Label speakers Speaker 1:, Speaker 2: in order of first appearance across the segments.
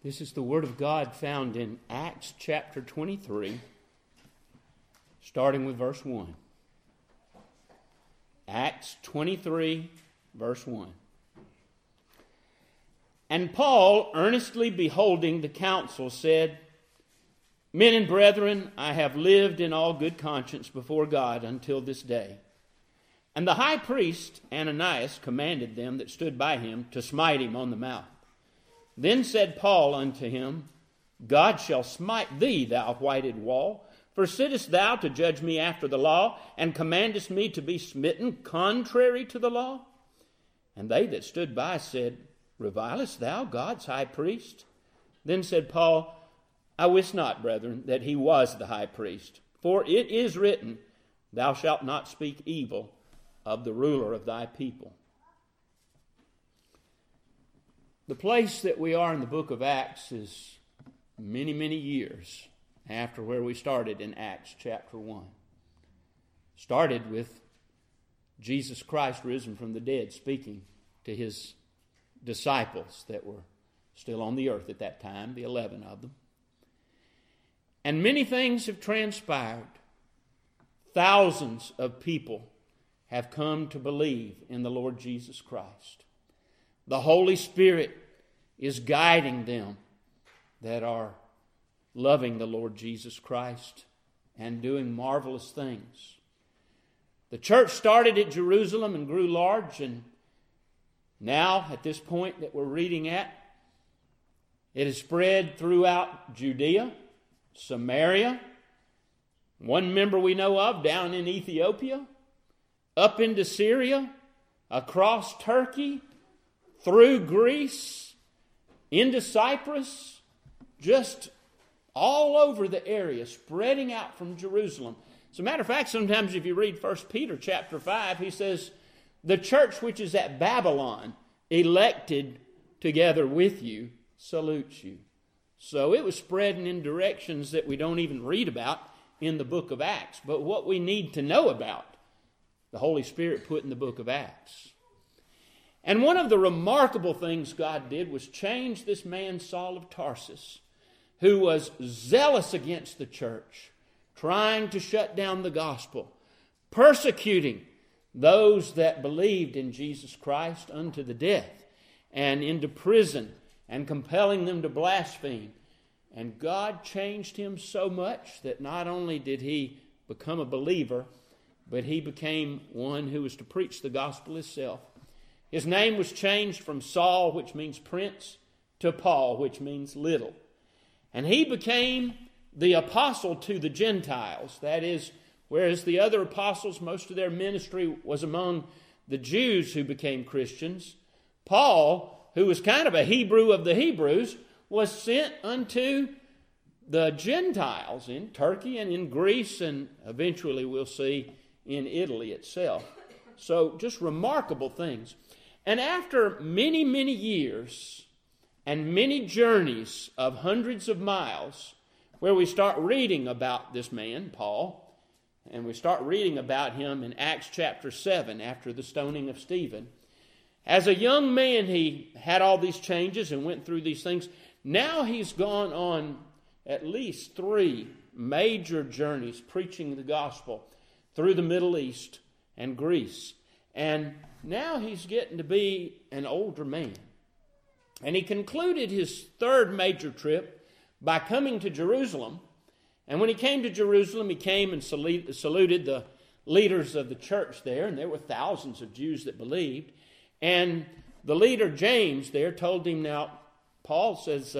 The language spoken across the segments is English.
Speaker 1: This is the Word of God found in Acts chapter 23, starting with verse 1. Acts 23, verse 1. And Paul, earnestly beholding the council, said, Men and brethren, I have lived in all good conscience before God until this day. And the high priest Ananias commanded them that stood by him to smite him on the mouth. Then said Paul unto him, God shall smite thee, thou whited wall. For sittest thou to judge me after the law, and commandest me to be smitten contrary to the law? And they that stood by said, Revilest thou God's high priest? Then said Paul, I wist not, brethren, that he was the high priest. For it is written, Thou shalt not speak evil of the ruler of thy people. The place that we are in the book of Acts is many, many years after where we started in Acts chapter 1. Started with Jesus Christ risen from the dead speaking to his disciples that were still on the earth at that time, the 11 of them. And many things have transpired. Thousands of people have come to believe in the Lord Jesus Christ. The Holy Spirit is guiding them that are loving the Lord Jesus Christ and doing marvelous things. The church started at Jerusalem and grew large, and now, at this point that we're reading at, it has spread throughout Judea, Samaria, one member we know of down in Ethiopia, up into Syria, across Turkey, through Greece, into Cyprus, just all over the area, spreading out from Jerusalem. As a matter of fact, sometimes if you read 1 Peter chapter 5, he says, the church which is at Babylon, elected together with you, salutes you. So it was spreading in directions that we don't even read about in the book of Acts. But what we need to know about, the Holy Spirit put in the book of Acts. And one of the remarkable things God did was change this man Saul of Tarsus, who was zealous against the church, trying to shut down the gospel, persecuting those that believed in Jesus Christ unto the death, and into prison, and compelling them to blaspheme. And God changed him so much that not only did he become a believer, but he became one who was to preach the gospel himself. His name was changed from Saul, which means prince, to Paul, which means little. And he became the apostle to the Gentiles. That is, whereas the other apostles, most of their ministry was among the Jews who became Christians, Paul, who was kind of a Hebrew of the Hebrews, was sent unto the Gentiles in Turkey and in Greece, and eventually we'll see in Italy itself. So just remarkable things. And after many, many years and many journeys of hundreds of miles, where we start reading about this man, Paul, and we start reading about him in Acts chapter 7 after the stoning of Stephen. As a young man, he had all these changes and went through these things. Now he's gone on at least 3 major journeys preaching the gospel through the Middle East and Greece. And now he's getting to be an older man. And he concluded his 3rd major trip by coming to Jerusalem. And when he came to Jerusalem, he came and saluted the leaders of the church there. And there were thousands of Jews that believed. And the leader, James, there told him, now, Paul says,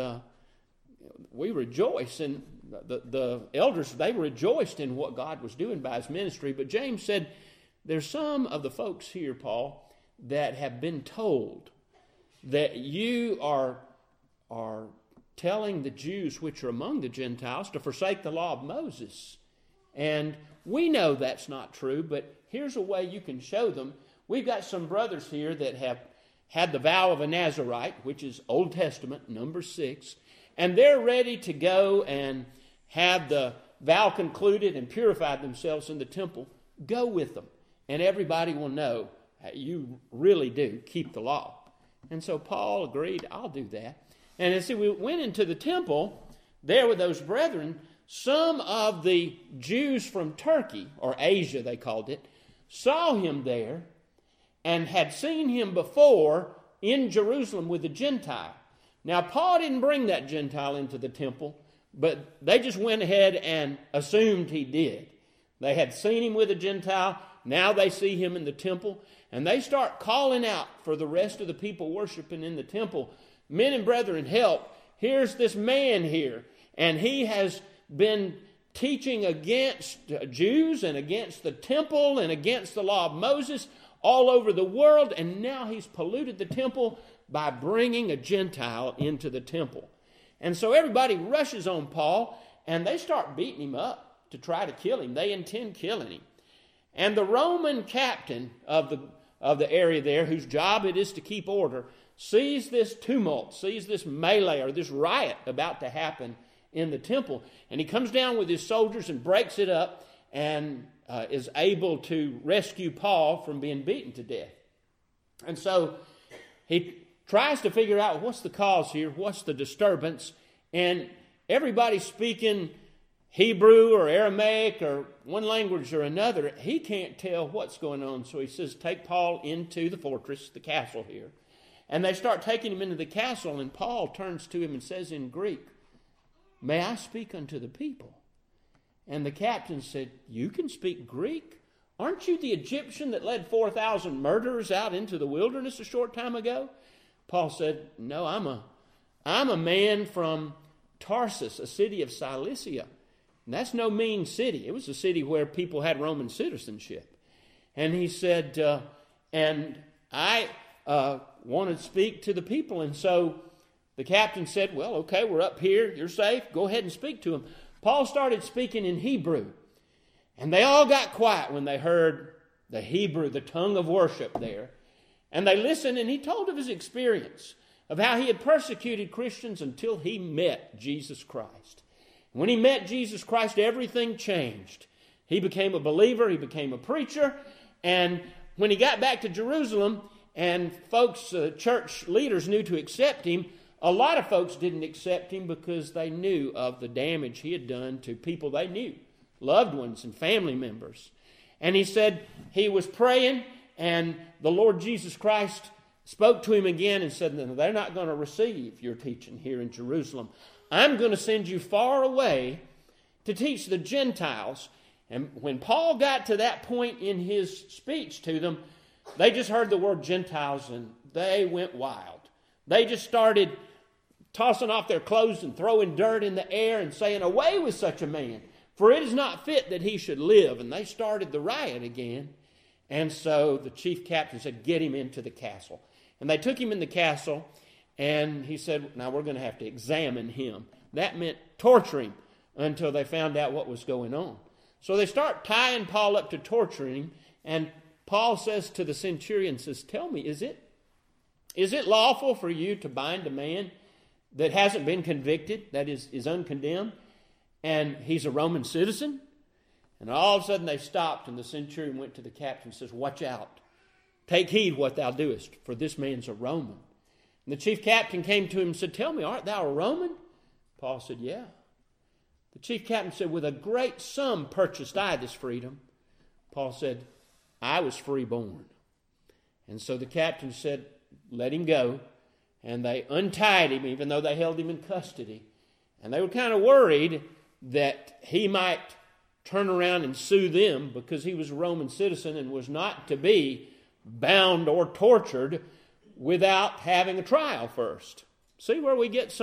Speaker 1: we rejoice. And the elders, they rejoiced in what God was doing by his ministry. But James said, there's some of the folks here, Paul, that have been told that you are telling the Jews which are among the Gentiles to forsake the law of Moses. And we know that's not true, but here's a way you can show them. We've got some brothers here that have had the vow of a Nazirite, which is Old Testament, number 6, and they're ready to go and have the vow concluded and purify themselves in the temple. Go with them, and everybody will know you really do keep the law. And so Paul agreed, I'll do that. And as we went into the temple, there with those brethren, some of the Jews from Turkey, or Asia they called it, saw him there and had seen him before in Jerusalem with the Gentile. Now, Paul didn't bring that Gentile into the temple, but they just went ahead and assumed he did. They had seen him with a Gentile. Now they see him in the temple, and they start calling out for the rest of the people worshiping in the temple, "Men and brethren, help. Here's this man here, and he has been teaching against Jews and against the temple and against the law of Moses all over the world, and now he's polluted the temple by bringing a Gentile into the temple." And so everybody rushes on Paul, and they start beating him up to try to kill him. They intend killing him. And the Roman captain of the area there, whose job it is to keep order, sees this tumult, sees this melee or this riot about to happen in the temple. And he comes down with his soldiers and breaks it up and is able to rescue Paul from being beaten to death. And so he tries to figure out what's the cause here, what's the disturbance, and everybody's speaking Hebrew or Aramaic or one language or another. He can't tell what's going on, so he says, "Take Paul into the fortress, the castle here." And they start taking him into the castle, and Paul turns to him and says in Greek, "May I speak unto the people?" And the captain said, "You can speak Greek? Aren't you the Egyptian that led 4,000 murderers out into the wilderness a short time ago?" Paul said, "No, I'm a man from Tarsus, a city of Cilicia." And that's no mean city. It was a city where people had Roman citizenship. And he said, and I want to speak to the people. And so the captain said, "Well, okay, we're up here. You're safe. Go ahead and speak to them." Paul started speaking in Hebrew. And they all got quiet when they heard the Hebrew, the tongue of worship there. And they listened, and he told of his experience, of how he had persecuted Christians until he met Jesus Christ. When he met Jesus Christ, everything changed. He became a believer, he became a preacher, and when he got back to Jerusalem, and folks, church leaders knew to accept him, a lot of folks didn't accept him because they knew of the damage he had done to people they knew, loved ones and family members. And he said he was praying, and the Lord Jesus Christ spoke to him again and said, "No, they're not going to receive your teaching here in Jerusalem. I'm going to send you far away to teach the Gentiles." And when Paul got to that point in his speech to them, they just heard the word Gentiles and they went wild. They just started tossing off their clothes and throwing dirt in the air and saying, "Away with such a man, for it is not fit that he should live." And they started the riot again. And so the chief captain said, "Get him into the castle." And they took him in the castle, and he said, "Now we're going to have to examine him." That meant torture him until they found out what was going on. So they start tying Paul up to torturing him, and Paul says to the centurion, says, "Tell me, is it lawful for you to bind a man that hasn't been convicted, that is uncondemned, and he's a Roman citizen?" And all of a sudden they stopped, and the centurion went to the captain and says, "Watch out. Take heed what thou doest, for this man's a Roman." And the chief captain came to him and said, "Tell me, art thou a Roman?" Paul said, "Yeah." The chief captain said, "With a great sum purchased I this freedom." Paul said, "I was freeborn." And so the captain said, "Let him go." And they untied him, even though they held him in custody. And they were kind of worried that he might turn around and sue them because he was a Roman citizen and was not to be bound or tortured without having a trial first. See where we get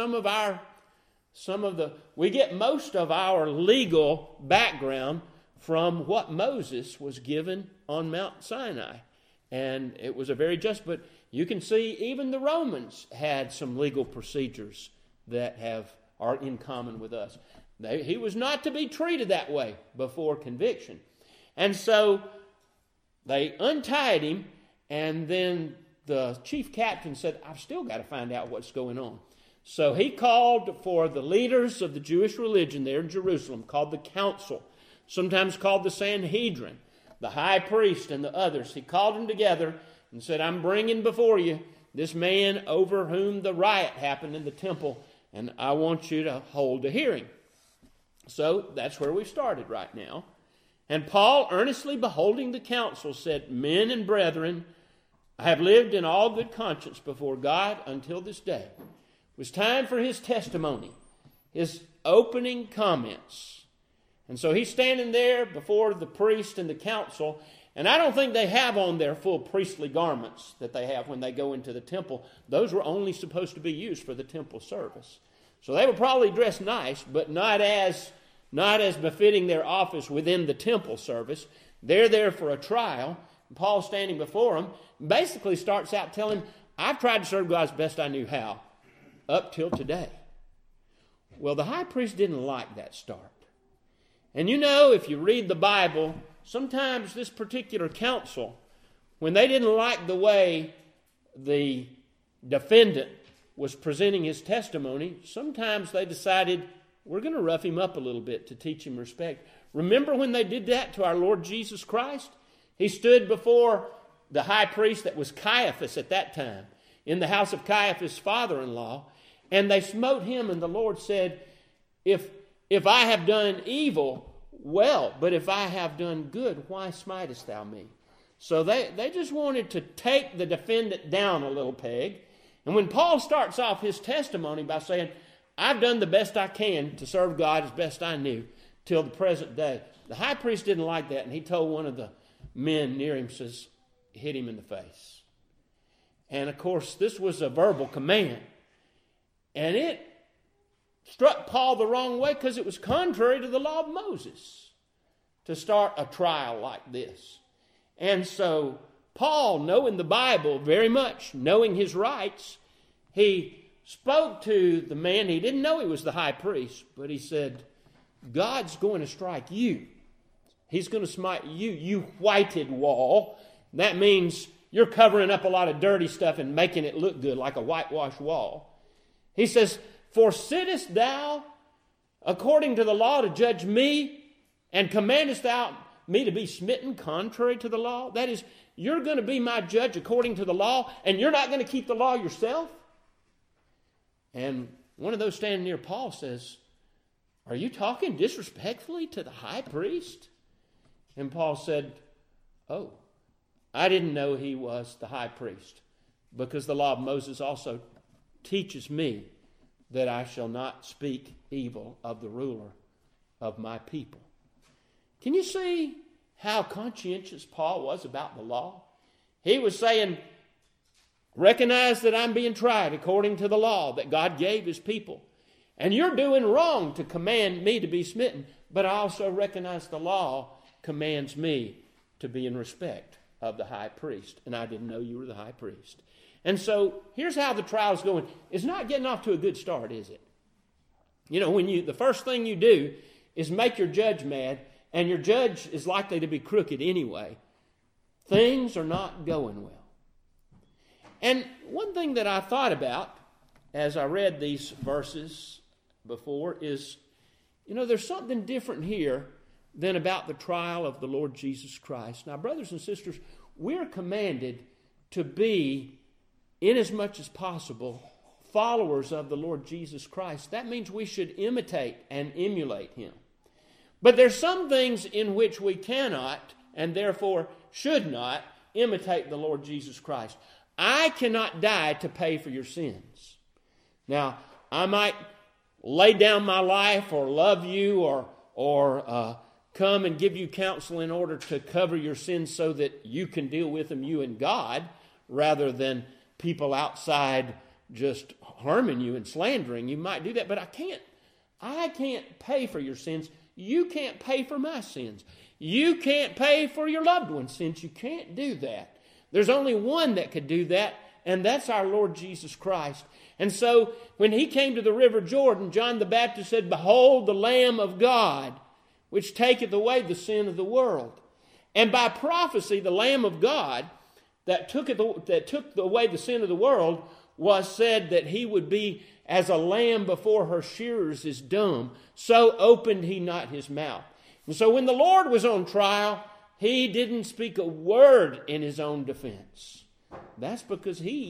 Speaker 1: we get most of our legal background from what Moses was given on Mount Sinai. And it was a very just, but you can see even the Romans had some legal procedures that are in common with us. He was not to be treated that way before conviction. And so they untied him, and then the chief captain said, "I've still got to find out what's going on." So he called for the leaders of the Jewish religion there in Jerusalem, called the council, sometimes called the Sanhedrin, the high priest and the others. He called them together and said, "I'm bringing before you this man over whom the riot happened in the temple, and I want you to hold a hearing. So that's where we've started right now. And Paul, earnestly beholding the council, said, Men and brethren, I have lived in all good conscience before God until this day. It was time for his testimony, his opening comments. And so he's standing there before the priest and the council, and I don't think they have on their full priestly garments that they have when they go into the temple. Those were only supposed to be used for the temple service. So they were probably dressed nice, but not as befitting their office within the temple service. They're there for a trial. Paul, standing before them, basically starts out telling, I've tried to serve God as best I knew how, up till today. Well, the high priest didn't like that start. And you know, if you read the Bible, sometimes this particular council, when they didn't like the way the defendant was presenting his testimony, sometimes they decided, we're going to rough him up a little bit to teach him respect. Remember when they did that to our Lord Jesus Christ? He stood before the high priest that was Caiaphas at that time, in the house of Caiaphas' father-in-law, and they smote him, and the Lord said, If I have done evil, well, but if I have done good, why smitest thou me? So they just wanted to take the defendant down a little peg. And when Paul starts off his testimony by saying, I've done the best I can to serve God as best I knew till the present day, the high priest didn't like that, and he told one of the men near him, says, hit him in the face. And of course, this was a verbal command. And it struck Paul the wrong way because it was contrary to the law of Moses to start a trial like this. And so Paul, knowing the Bible very much, knowing his rights, he spoke to the man. He didn't know he was the high priest, but he said, God's going to strike you. He's going to smite you, you whited wall. That means you're covering up a lot of dirty stuff and making it look good like a whitewashed wall. He says, For sittest thou according to the law to judge me, and commandest thou me to be smitten contrary to the law? That is, you're going to be my judge according to the law, and you're not going to keep the law yourself? And one of those standing near Paul says, Are you talking disrespectfully to the high priest? And Paul said, Oh, I didn't know he was the high priest, because the law of Moses also teaches me that I shall not speak evil of the ruler of my people. Can you see how conscientious Paul was about the law? He was saying, recognize that I'm being tried according to the law that God gave his people. And you're doing wrong to command me to be smitten, but I also recognize the law commands me to be in respect of the high priest. And I didn't know you were the high priest. And so here's how the trial's going. It's not getting off to a good start, is it? You know, the first thing you do is make your judge mad, and your judge is likely to be crooked anyway. Things are not going well. And one thing that I thought about as I read these verses before is, you know, there's something different here than about the trial of the Lord Jesus Christ. Now, brothers and sisters, we're commanded to be, inasmuch as possible, followers of the Lord Jesus Christ. That means we should imitate and emulate him. But there's some things in which we cannot, and therefore should not, imitate the Lord Jesus Christ. I cannot die to pay for your sins. Now, I might lay down my life or love you or come and give you counsel in order to cover your sins so that you can deal with them, you and God, rather than people outside just harming you and slandering you. Might do that, but I can't pay for your sins. You can't pay for my sins. You can't pay for your loved one's sins. You can't do that. There's only one that could do that, and that's our Lord Jesus Christ. And so when he came to the river Jordan, John the Baptist said, Behold the Lamb of God, which taketh away the sin of the world. And by prophecy, the Lamb of God that took away the sin of the world was said that he would be as a lamb before her shearers is dumb, so opened he not his mouth. And so when the Lord was on trial, he didn't speak a word in his own defense. That's because he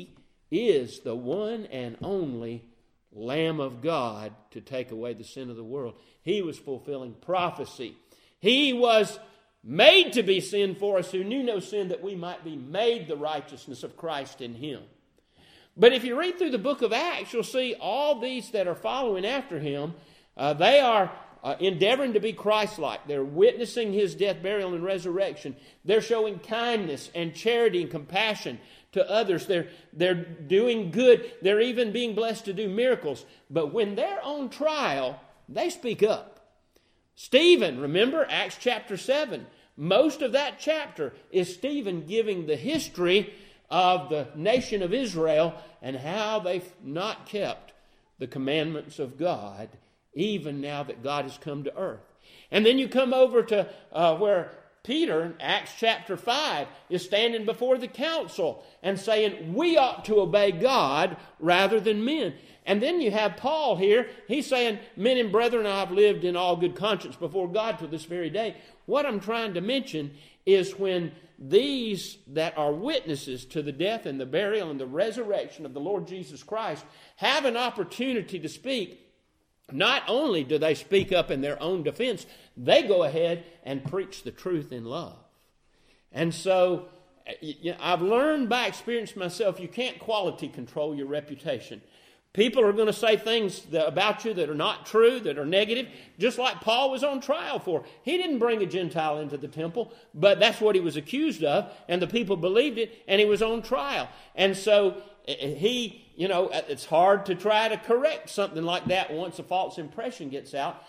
Speaker 1: is the one and only Lamb of God to take away the sin of the world. He was fulfilling prophecy. He was made to be sin for us who knew no sin, that we might be made the righteousness of Christ in him. But if you read through the book of Acts, you'll see all these that are following after him, they are endeavoring to be Christ-like. They're witnessing his death, burial, and resurrection. They're showing kindness and charity and compassion to others. They're doing good. They're even being blessed to do miracles. But when they're on trial, they speak up. Stephen, remember Acts chapter 7. Most of that chapter is Stephen giving the history of the nation of Israel and how they've not kept the commandments of God, even now that God has come to earth. And then you come over to where Peter, in Acts chapter 5, is standing before the council and saying, we ought to obey God rather than men. And then you have Paul here. He's saying, men and brethren, I have lived in all good conscience before God to this very day. What I'm trying to mention is when these that are witnesses to the death and the burial and the resurrection of the Lord Jesus Christ have an opportunity to speak, not only do they speak up in their own defense, they go ahead and preach the truth in love. And so I've learned by experience myself, you can't quality control your reputation. People are going to say things about you that are not true, that are negative, just like Paul was on trial for. He didn't bring a Gentile into the temple, but that's what he was accused of, and the people believed it, and he was on trial. And so he, it's hard to try to correct something like that once a false impression gets out.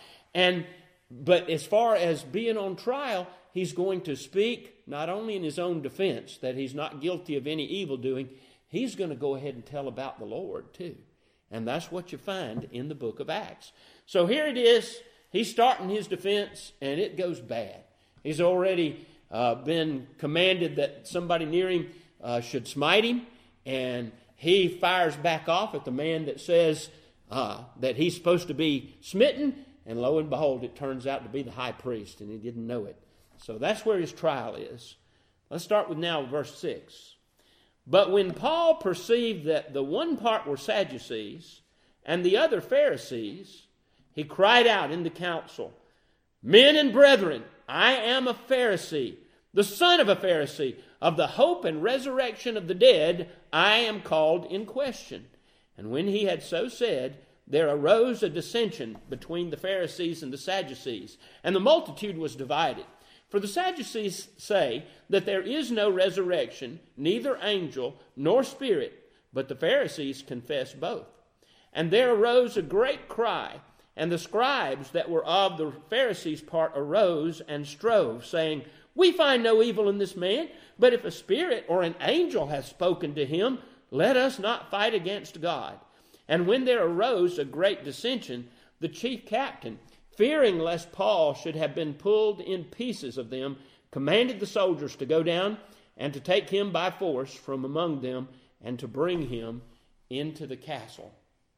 Speaker 1: But as far as being on trial, he's going to speak not only in his own defense, that he's not guilty of any evil doing, he's going to go ahead and tell about the Lord too. And that's what you find in the book of Acts. So here it is. He's starting his defense, and it goes bad. He's already been commanded that somebody near him should smite him, and he fires back off at the man that says that he's supposed to be smitten, and lo and behold, it turns out to be the high priest, and he didn't know it. So that's where his trial is. Let's start with now verse 6. But when Paul perceived that the one part were Sadducees and the other Pharisees, he cried out in the council, Men and brethren, I am a Pharisee, the son of a Pharisee. Of the hope and resurrection of the dead, I am called in question. And when he had so said, there arose a dissension between the Pharisees and the Sadducees, and the multitude was divided. For the Sadducees say that there is no resurrection, neither angel nor spirit, but the Pharisees confess both. And there arose a great cry, and the scribes that were of the Pharisees' part arose and strove, saying, We find no evil in this man, but if a spirit or an angel hath spoken to him, let us not fight against God. And when there arose a great dissension, the chief captain, fearing lest Paul should have been pulled in pieces of them, commanded the soldiers to go down and to take him by force from among them and to bring him into the castle.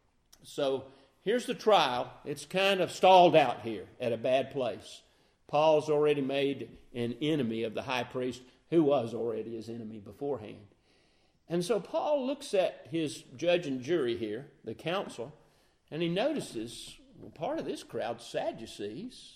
Speaker 1: So here's the trial. It's kind of stalled out here at a bad place. Paul's already made an enemy of the high priest, who was already his enemy beforehand. And so Paul looks at his judge and jury here, the council, and he notices, well, part of this crowd's Sadducees.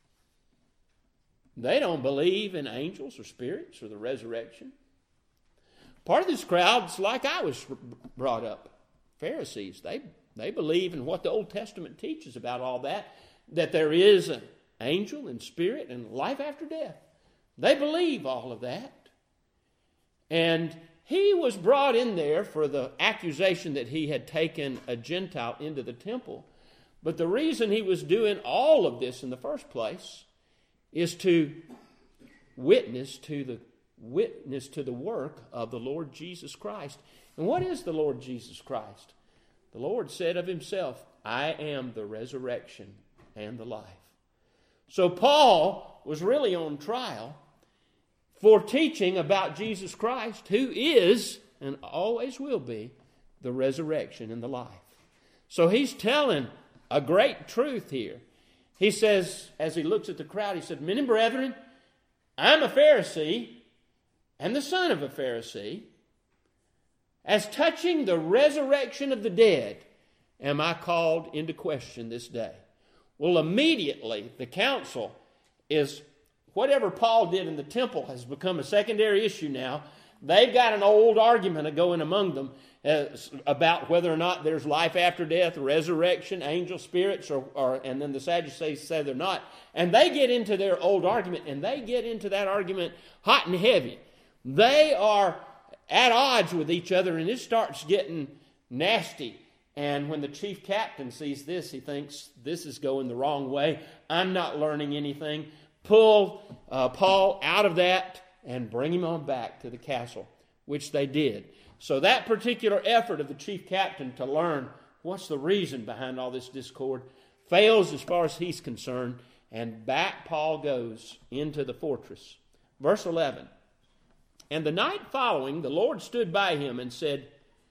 Speaker 1: They don't believe in angels or spirits or the resurrection. Part of this crowd's like I was brought up, Pharisees. They believe in what the Old Testament teaches about all that there is an angel and spirit and life after death. They believe all of that. And he was brought in there for the accusation that he had taken a Gentile into the temple. But the reason he was doing all of this in the first place is to witness to the work of the Lord Jesus Christ. And what is the Lord Jesus Christ? The Lord said of himself, I am the resurrection and the life. So Paul was really on trial for teaching about Jesus Christ, who is and always will be the resurrection and the life. So he's telling a great truth here. He says, as he looks at the crowd, he said, Men and brethren, I'm a Pharisee and the son of a Pharisee. as touching the resurrection of the dead, am I called into question this day? Well, immediately the council is, whatever Paul did in the temple has become a secondary issue now. They've got an old argument going among them about whether or not there's life after death, resurrection, angel spirits, and then the Sadducees say they're not. And they get into their old argument, and they get into that argument hot and heavy. They are at odds with each other, and it starts getting nasty. And when the chief captain sees this, he thinks, this is going the wrong way. I'm not learning anything. Pull Paul out of that and bring him on back to the castle, which they did. So that particular effort of the chief captain to learn what's the reason behind all this discord fails as far as he's concerned, and back Paul goes into the fortress. Verse 11, and the night following, the Lord stood by him and said,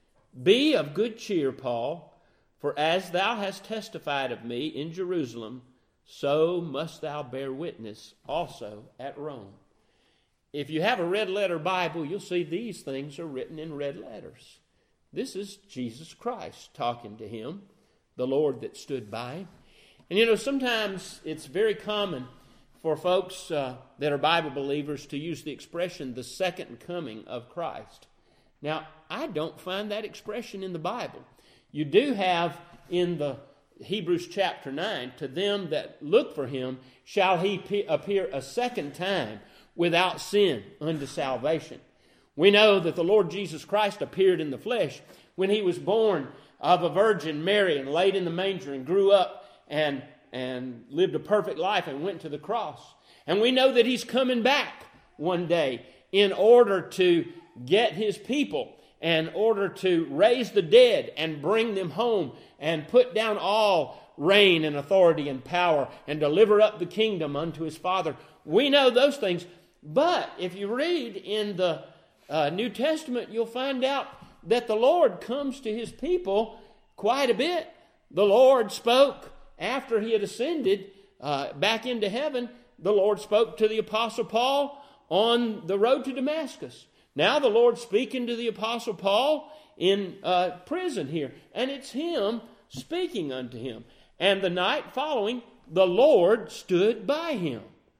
Speaker 1: be of good cheer, Paul, for as thou hast testified of me in Jerusalem, so must thou bear witness also at Rome. If you have a red letter Bible, you'll see these things are written in red letters. This is Jesus Christ talking to him, the Lord that stood by him. And sometimes it's very common for folks that are Bible believers to use the expression, the second coming of Christ. Now, I don't find that expression in the Bible. You do have in the Hebrews chapter 9, to them that look for him shall he appear a second time without sin unto salvation. We know that the Lord Jesus Christ appeared in the flesh when he was born of a virgin Mary and laid in the manger and grew up and lived a perfect life and went to the cross. And we know that he's coming back one day in order to get his people, in order to raise the dead and bring them home and put down all reign and authority and power and deliver up the kingdom unto his Father. We know those things. But if you read in the New Testament, you'll find out that the Lord comes to his people quite a bit. The Lord spoke after he had ascended back into heaven. The Lord spoke to the Apostle Paul on the road to Damascus. Now the Lord's speaking to the Apostle Paul in prison here. And it's him speaking unto him. And the night following, the Lord stood by him.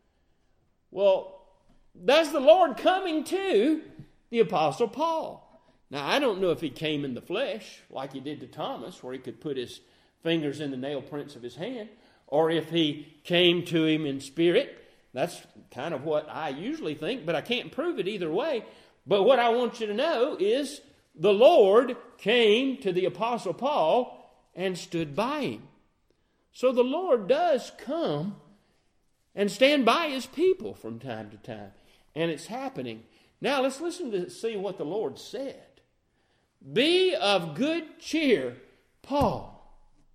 Speaker 1: Well, that's the Lord coming to the Apostle Paul. Now, I don't know if he came in the flesh, like he did to Thomas, where he could put his fingers in the nail prints of his hand, or if he came to him in spirit. That's kind of what I usually think, but I can't prove it either way. But what I want you to know is the Lord came to the Apostle Paul and stood by him. So the Lord does come and stand by his people from time to time. And it's happening. Now let's listen to see what the Lord said. Be of good cheer, Paul.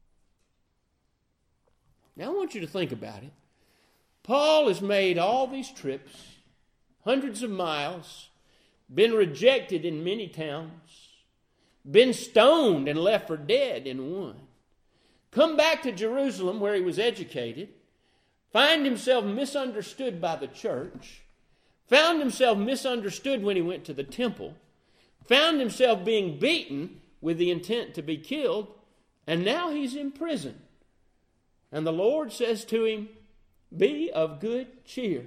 Speaker 1: Now I want you to think about it. Paul has made all these trips, hundreds of miles, been rejected in many towns, been stoned and left for dead in one. Come back to Jerusalem where he was educated, find himself misunderstood by the church, found himself misunderstood when he went to the temple, found himself being beaten with the intent to be killed, and now he's in prison. And the Lord says to him, be of good cheer.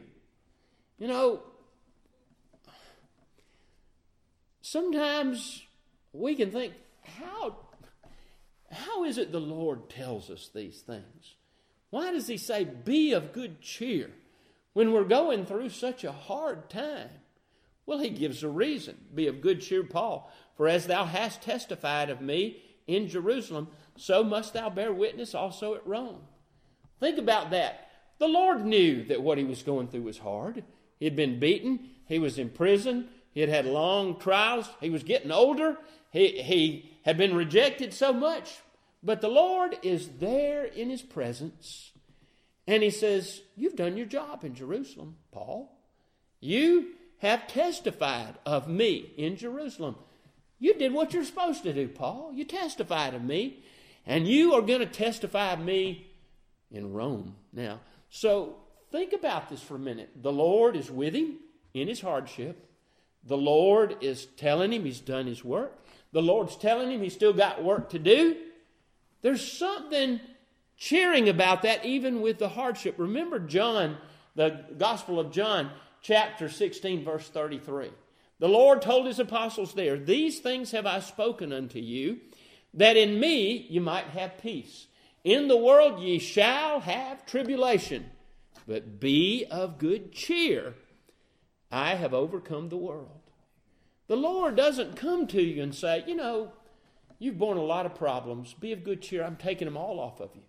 Speaker 1: Sometimes we can think, how is it the Lord tells us these things? Why does he say, be of good cheer, when we're going through such a hard time? Well, he gives a reason. Be of good cheer, Paul, for as thou hast testified of me in Jerusalem, so must thou bear witness also at Rome. Think about that. The Lord knew that what he was going through was hard. He had been beaten. He was in prison. He had had long trials. He was getting older. He had been rejected so much. But the Lord is there in his presence. And he says, you've done your job in Jerusalem, Paul. You have testified of me in Jerusalem. You did what you're supposed to do, Paul. You testified of me. And you are going to testify of me in Rome. Now, so think about this for a minute. The Lord is with him in his hardship. The Lord is telling him he's done his work. The Lord's telling him he's still got work to do. There's something cheering about that, even with the hardship. Remember John, the Gospel of John, chapter 16, verse 33. The Lord told his apostles there, "These things have I spoken unto you, that in me you might have peace. In the world ye shall have tribulation, but be of good cheer. I have overcome the world." The Lord doesn't come to you and say, you've borne a lot of problems. Be of good cheer. I'm taking them all off of you.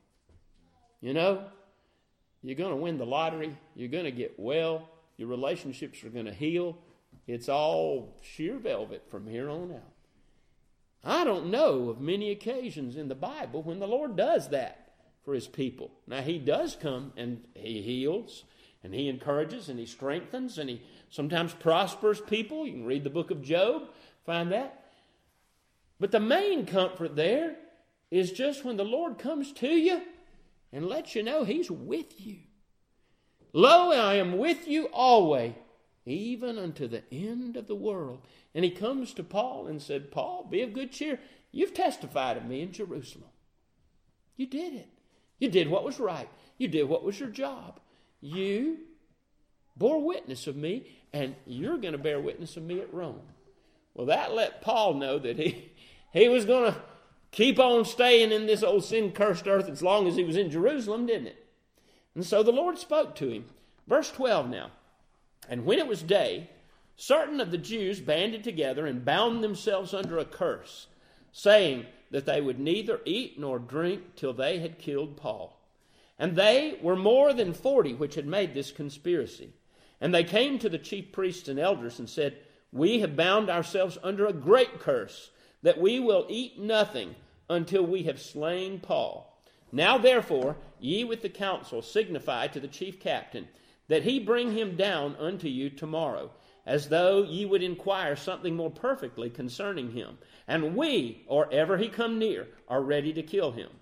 Speaker 1: You're going to win the lottery. You're going to get well. Your relationships are going to heal. It's all sheer velvet from here on out. I don't know of many occasions in the Bible when the Lord does that for his people. Now, he does come and he heals and he encourages and he strengthens and he sometimes prospers people. You can read the book of Job, find that. But the main comfort there is just when the Lord comes to you and lets you know he's with you. Lo, I am with you always, even unto the end of the world. And he comes to Paul and said, "Paul, be of good cheer. You've testified of me in Jerusalem. You did it. You did what was right. You did what was your job. You bore witness of me, and you're going to bear witness of me at Rome." Well, that let Paul know that he was going to keep on staying in this old sin-cursed earth as long as he was in Jerusalem, didn't it? And so the Lord spoke to him. Verse 12 now. "And when it was day, certain of the Jews banded together and bound themselves under a curse, saying that they would neither eat nor drink till they had killed Paul. And they were more than 40 which had made this conspiracy. And they came to the chief priests and elders and said, We have bound ourselves under a great curse, that we will eat nothing until we have slain Paul. Now therefore, ye with the council signify to the chief captain, that he bring him down unto you tomorrow, as though ye would inquire something more perfectly concerning him. And we, or ever he come near, are ready to kill him."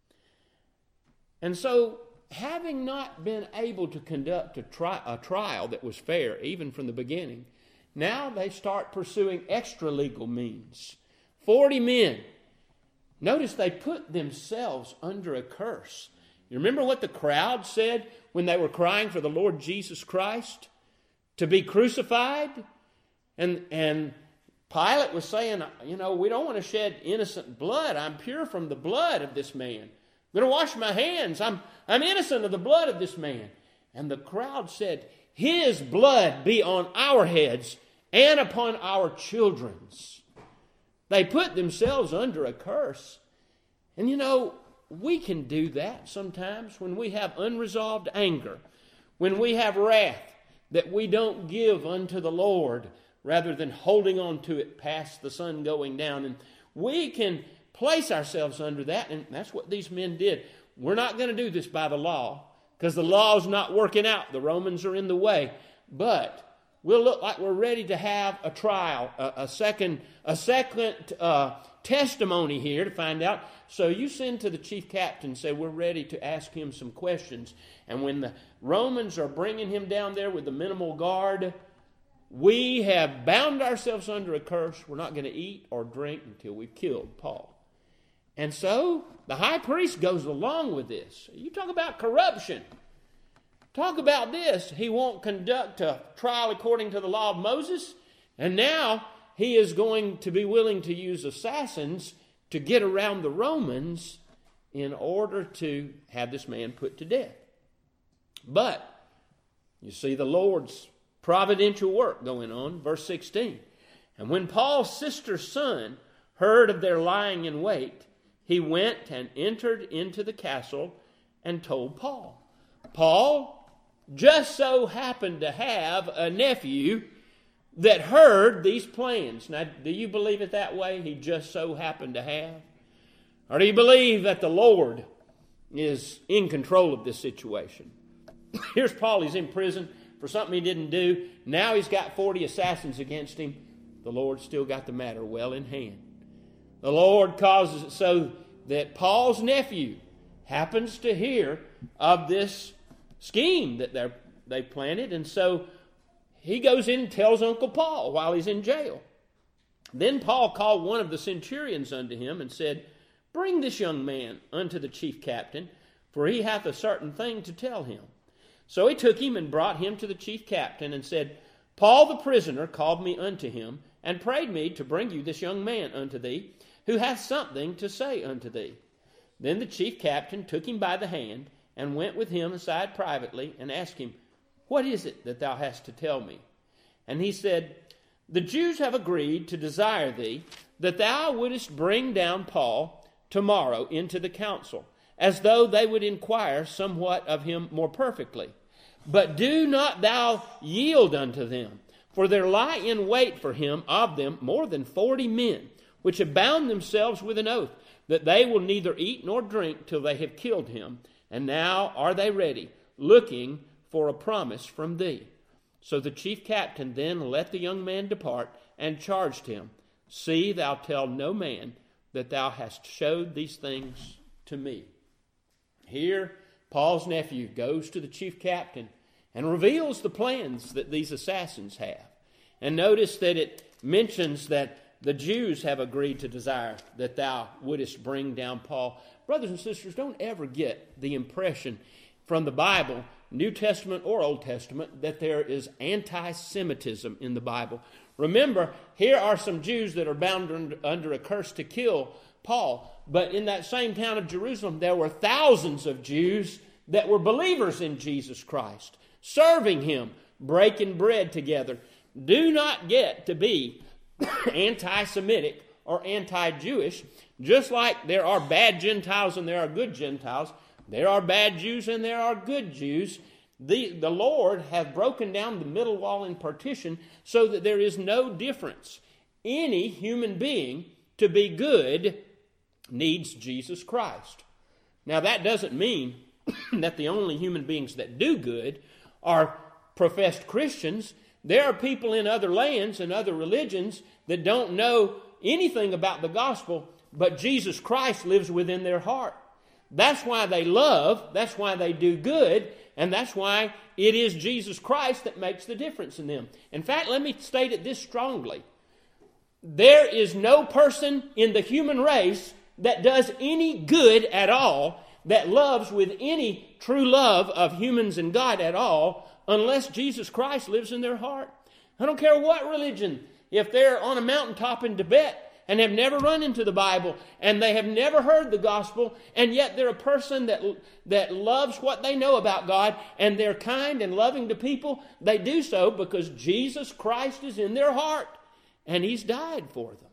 Speaker 1: And so, having not been able to conduct a trial that was fair, even from the beginning, now they start pursuing extra legal means. 40 men. Notice they put themselves under a curse. You remember what the crowd said when they were crying for the Lord Jesus Christ to be crucified? And Pilate was saying, we don't want to shed innocent blood. I'm pure from the blood of this man. I'm going to wash my hands. I'm innocent of the blood of this man. And the crowd said, "His blood be on our heads and upon our children's." They put themselves under a curse. And we can do that sometimes when we have unresolved anger, when we have wrath that we don't give unto the Lord, rather than holding on to it past the sun going down. And we can place ourselves under that, and that's what these men did. We're not going to do this by the law, because the law is not working out. The Romans are in the way. But we'll look like we're ready to have a trial, a second testimony here to find out. So you send to the chief captain and say, "We're ready to ask him some questions." And when the Romans are bringing him down there with the minimal guard, we have bound ourselves under a curse. We're not going to eat or drink until we've killed Paul. And so the high priest goes along with this. You talk about corruption. Talk about this. He won't conduct a trial according to the law of Moses. And now he is going to be willing to use assassins to get around the Romans in order to have this man put to death. But you see the Lord's providential work going on. Verse 16. "And when Paul's sister's son heard of their lying in wait, he went and entered into the castle and told Paul." Paul just so happened to have a nephew that heard these plans. Now, do you believe it that way? He just so happened to have? Or do you believe that the Lord is in control of this situation? Here's Paul. He's in prison for something he didn't do. Now he's got 40 assassins against him. The Lord still got the matter well in hand. The Lord causes it so that Paul's nephew happens to hear of this scheme that they planted, and so he goes in and tells Uncle Paul while he's in jail. Then Paul called one of the centurions unto him, and said, Bring this young man unto the chief captain, for he hath a certain thing to tell him. So he took him and brought him to the chief captain, and said, Paul the prisoner called me unto him, and prayed me to bring you this young man unto thee, who hath something to say unto thee. Then the chief captain took him by the hand, and went with him aside privately, and asked him, What is it that thou hast to tell me? And he said, The Jews have agreed to desire thee, that thou wouldest bring down Paul tomorrow into the council, as though they would inquire somewhat of him more perfectly. But do not thou yield unto them, for there lie in wait for him of them more than 40 men, which have bound themselves with an oath, that they will neither eat nor drink till they have killed him. And now are they ready, looking for a promise from thee. So the chief captain then let the young man depart, and charged him, See thou tell no man that thou hast showed these things to me. Here, Paul's nephew goes to the chief captain and reveals the plans that these assassins have. And notice that it mentions that the Jews have agreed to desire that thou wouldest bring down Paul. Brothers and sisters, don't ever get the impression from the Bible, New Testament or Old Testament, that there is anti-Semitism in the Bible. Remember, here are some Jews that are bound under a curse to kill Paul. But in that same town of Jerusalem, there were thousands of Jews that were believers in Jesus Christ, serving him, breaking bread together. Do not get to be anti-Semitic or anti-Jewish. Just like there are bad Gentiles and there are good Gentiles, there are bad Jews and there are good Jews. The Lord hath broken down the middle wall in partition so that there is no difference. Any human being to be good needs Jesus Christ. Now that doesn't mean that the only human beings that do good are professed Christians. There are people in other lands and other religions that don't know anything about the gospel, but Jesus Christ lives within their heart. That's why they love, that's why they do good, and that's why it is Jesus Christ that makes the difference in them. In fact, let me state it this strongly. There is no person in the human race that does any good at all, that loves with any true love of humans and God at all, unless Jesus Christ lives in their heart. I don't care what religion. If they're on a mountaintop in Tibet and have never run into the Bible and they have never heard the gospel, and yet they're a person that loves what they know about God, and they're kind and loving to people, they do so because Jesus Christ is in their heart and He's died for them.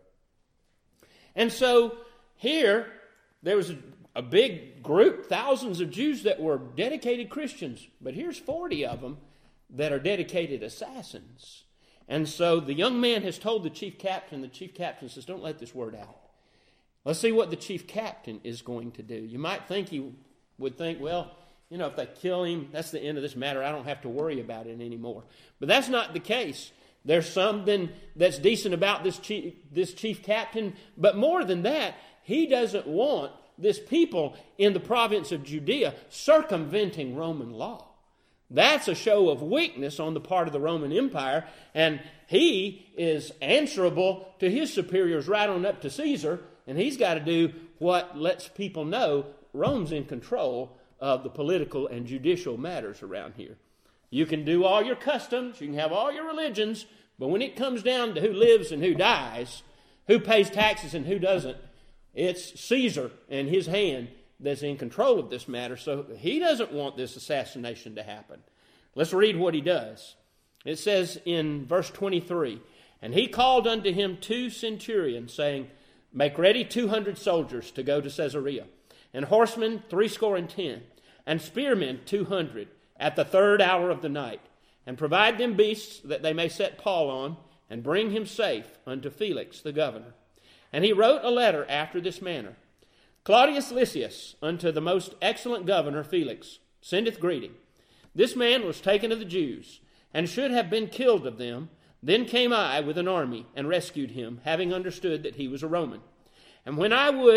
Speaker 1: And so here there was a big group, thousands of Jews that were dedicated Christians, but here's 40 of them that are dedicated assassins. And so the young man has told the chief captain. The chief captain says, don't let this word out. Let's see what the chief captain is going to do. You might think he would think, well, if they kill him, that's the end of this matter. I don't have to worry about it anymore. But that's not the case. There's something that's decent about this chief captain. But more than that, he doesn't want this people in the province of Judea circumventing Roman law. That's a show of weakness on the part of the Roman Empire, and he is answerable to his superiors right on up to Caesar, and he's got to do what lets people know Rome's in control of the political and judicial matters around here. You can do all your customs, you can have all your religions, but when it comes down to who lives and who dies, who pays taxes and who doesn't, it's Caesar and his hand that's in control of this matter, so he doesn't want this assassination to happen. Let's read what he does. It says in verse 23, And he called unto him 2 centurions, saying, Make ready 200 soldiers to go to Caesarea, and horsemen 70, and spearmen 200, at the 3rd hour of the night, and provide them beasts that they may set Paul on, and bring him safe unto Felix the governor. And he wrote a letter after this manner, Claudius Lysias, unto the most excellent governor Felix, sendeth greeting. This man was taken of the Jews, and should have been killed of them. Then came I with an army, and rescued him, having understood that he was a Roman. And when I would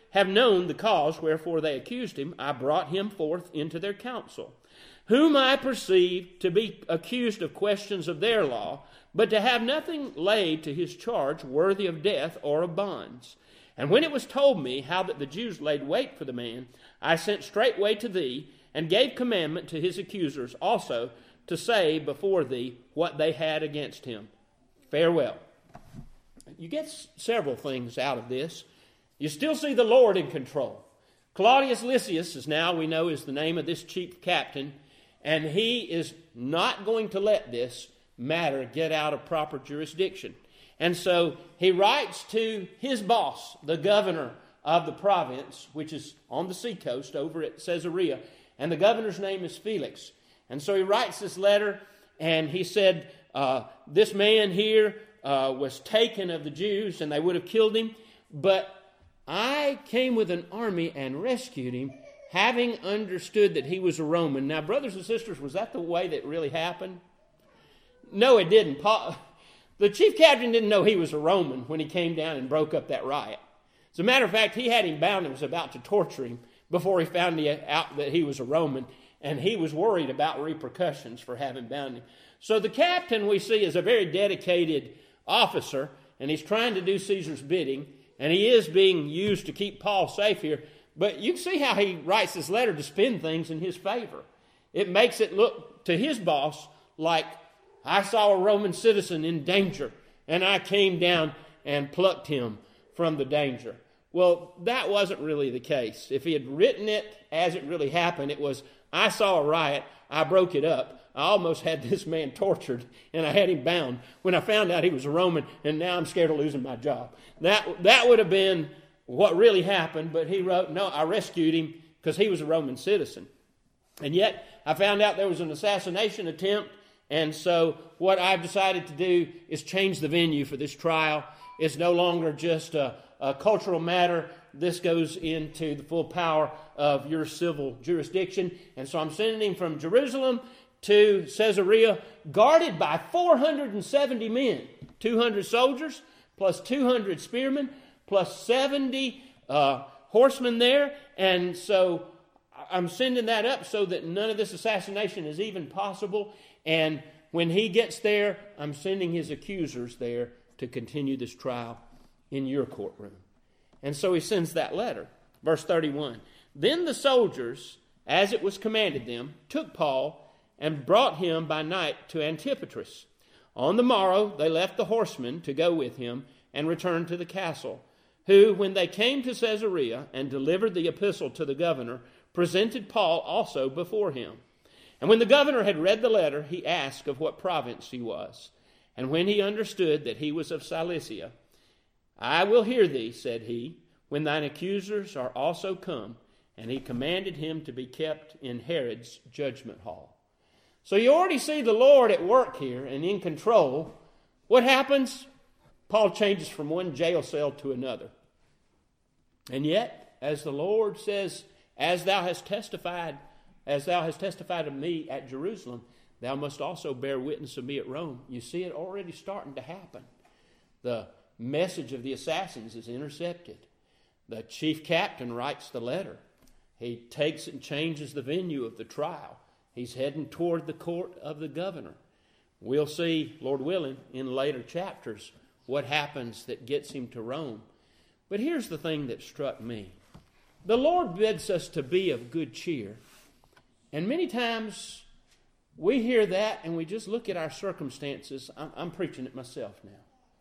Speaker 1: have known the cause wherefore they accused him, I brought him forth into their council, whom I perceived to be accused of questions of their law, but to have nothing laid to his charge worthy of death or of bonds. And when it was told me how that the Jews laid wait for the man, I sent straightway to thee, and gave commandment to his accusers also to say before thee what they had against him. Farewell. You get several things out of this. You still see the Lord in control. Claudius Lysias is now, we know, is the name of this chief captain, and he is not going to let this matter get out of proper jurisdiction. And so he writes to his boss, the governor of the province, which is on the seacoast over at Caesarea, and the governor's name is Felix. And so he writes this letter, and he said, this man here was taken of the Jews, and they would have killed him, but I came with an army and rescued him, having understood that he was a Roman. Now, brothers and sisters, was that the way that really happened? No, it didn't. The chief captain didn't know he was a Roman when he came down and broke up that riot. As a matter of fact, he had him bound and was about to torture him before he found out that he was a Roman, and he was worried about repercussions for having bound him. So the captain, we see, is a very dedicated officer, and he's trying to do Caesar's bidding, and he is being used to keep Paul safe here. But you can see how he writes this letter to spin things in his favor. It makes it look to his boss like, I saw a Roman citizen in danger, and I came down and plucked him from the danger. Well, that wasn't really the case. If he had written it as it really happened, it was, I saw a riot, I broke it up, I almost had this man tortured, and I had him bound when I found out he was a Roman, and now I'm scared of losing my job. That would have been what really happened, but he wrote, no, I rescued him because he was a Roman citizen. And yet, I found out there was an assassination attempt, and so what I've decided to do is change the venue for this trial. It's no longer just a cultural matter. This goes into the full power of your civil jurisdiction. And so I'm sending him from Jerusalem to Caesarea, guarded by 470 men, 200 soldiers, plus 200 spearmen, plus 70 horsemen there. And so I'm sending that up so that none of this assassination is even possible. And when he gets there, I'm sending his accusers there to continue this trial in your courtroom. And so he sends that letter. Verse 31. Then the soldiers, as it was commanded them, took Paul and brought him by night to Antipatris. On the morrow they left the horsemen to go with him and returned to the castle, who, when they came to Caesarea and delivered the epistle to the governor, presented Paul also before him. And when the governor had read the letter, he asked of what province he was. And when he understood that he was of Cilicia, I will hear thee, said he, when thine accusers are also come. And he commanded him to be kept in Herod's judgment hall. So you already see the Lord at work here and in control. What happens? Paul changes from one jail cell to another. And yet, as the Lord says, as thou hast testified of me at Jerusalem, thou must also bear witness of me at Rome. You see it already starting to happen. The message of the assassins is intercepted. The chief captain writes the letter. He takes and changes the venue of the trial. He's heading toward the court of the governor. We'll see, Lord willing, in later chapters what happens that gets him to Rome. But here's the thing that struck me. The Lord bids us to be of good cheer. And many times we hear that and we just look at our circumstances. I'm preaching it myself now.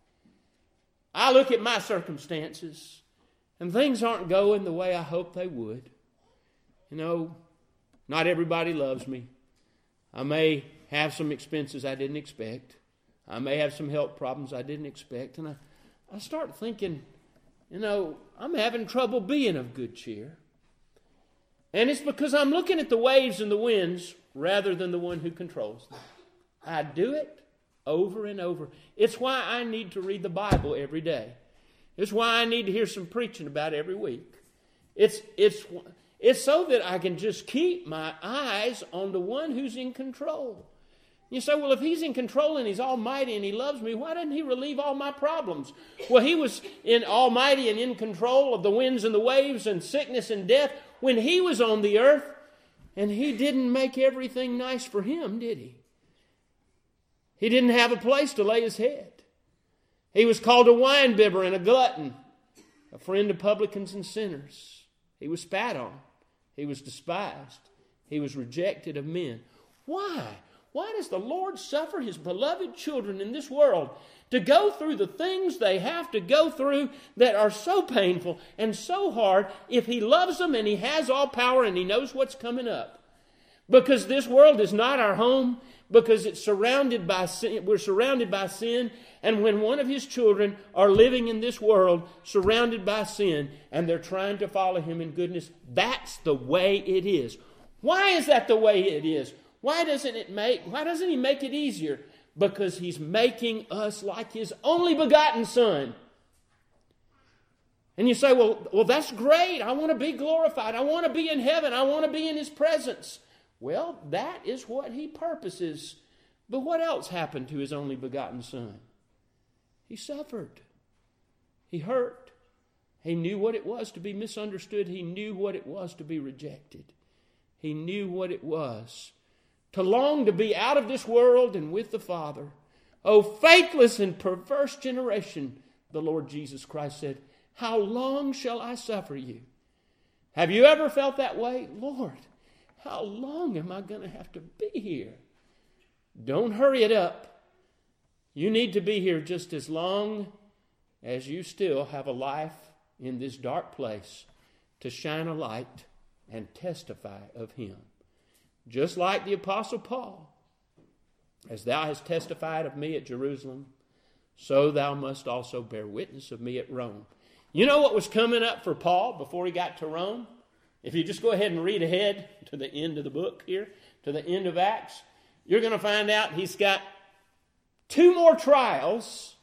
Speaker 1: I look at my circumstances and things aren't going the way I hoped they would. You know, not everybody loves me. I may have some expenses I didn't expect. I may have some health problems I didn't expect. And I start thinking, you know, I'm having trouble being of good cheer. And it's because I'm looking at the waves and the winds rather than the one who controls them. I do it over and over. It's why I need to read the Bible every day. It's why I need to hear some preaching about it every week. It's so that I can just keep my eyes on the one who's in control. You say, well, if he's in control and he's almighty and he loves me, why didn't he relieve all my problems? Well, he was in almighty and in control of the winds and the waves and sickness and death when he was on the earth, and he didn't make everything nice for him, did he? He didn't have a place to lay his head. He was called a winebibber and a glutton, a friend of publicans and sinners. He was spat on. He was despised. He was rejected of men. Why? Why does the Lord suffer his beloved children in this world to go through the things they have to go through that are so painful and so hard if he loves them and he has all power and he knows what's coming up? Because this world is not our home, because it's surrounded by sin. We're surrounded by sin, and when one of his children are living in this world surrounded by sin and they're trying to follow him in goodness, that's the way it is. Why is that the way it is? Why doesn't he make it easier? Because he's making us like his only begotten Son. And you say, well, that's great. I want to be glorified. I want to be in heaven. I want to be in his presence. Well, that is what he purposes. But what else happened to his only begotten Son? He suffered. He hurt. He knew what it was to be misunderstood. He knew what it was to be rejected. He knew what it was to long to be out of this world and with the Father. O faithless and perverse generation, the Lord Jesus Christ said, how long shall I suffer you? Have you ever felt that way? Lord, how long am I going to have to be here? Don't hurry it up. You need to be here just as long as you still have a life in this dark place to shine a light and testify of him. Just like the Apostle Paul, as thou hast testified of me at Jerusalem, so thou must also bear witness of me at Rome. You know what was coming up for Paul before he got to Rome? If you just go ahead and read ahead to the end of the book here, to the end of Acts, you're going to find out he's got 2 more trials,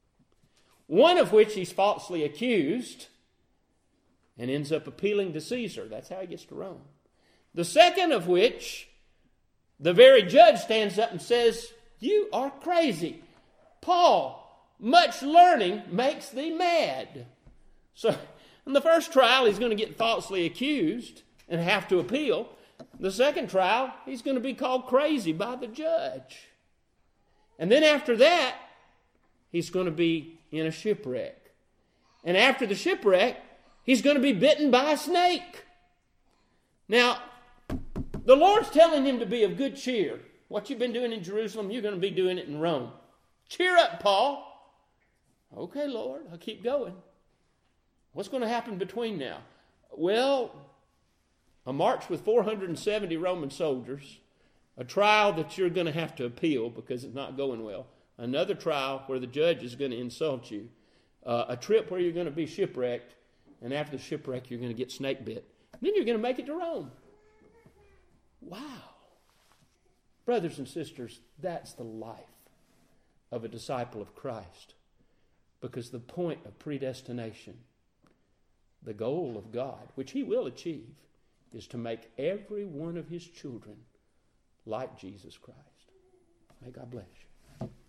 Speaker 1: one of which he's falsely accused and ends up appealing to Caesar. That's how he gets to Rome. The second of which, the very judge stands up and says, you are crazy. Paul, much learning makes thee mad. So, in the first trial, he's going to get falsely accused and have to appeal. The second trial, he's going to be called crazy by the judge. And then after that, he's going to be in a shipwreck. And after the shipwreck, he's going to be bitten by a snake. Now, the Lord's telling him to be of good cheer. What you've been doing in Jerusalem, you're going to be doing it in Rome. Cheer up, Paul. Okay, Lord, I'll keep going. What's going to happen between now? Well, a march with 470 Roman soldiers, a trial that you're going to have to appeal because it's not going well, another trial where the judge is going to insult you, a trip where you're going to be shipwrecked, and after the shipwreck, you're going to get snake bit. Then you're going to make it to Rome. Wow. Brothers and sisters, that's the life of a disciple of Christ. Because the point of predestination, the goal of God, which he will achieve, is to make every one of his children like Jesus Christ. May God bless you.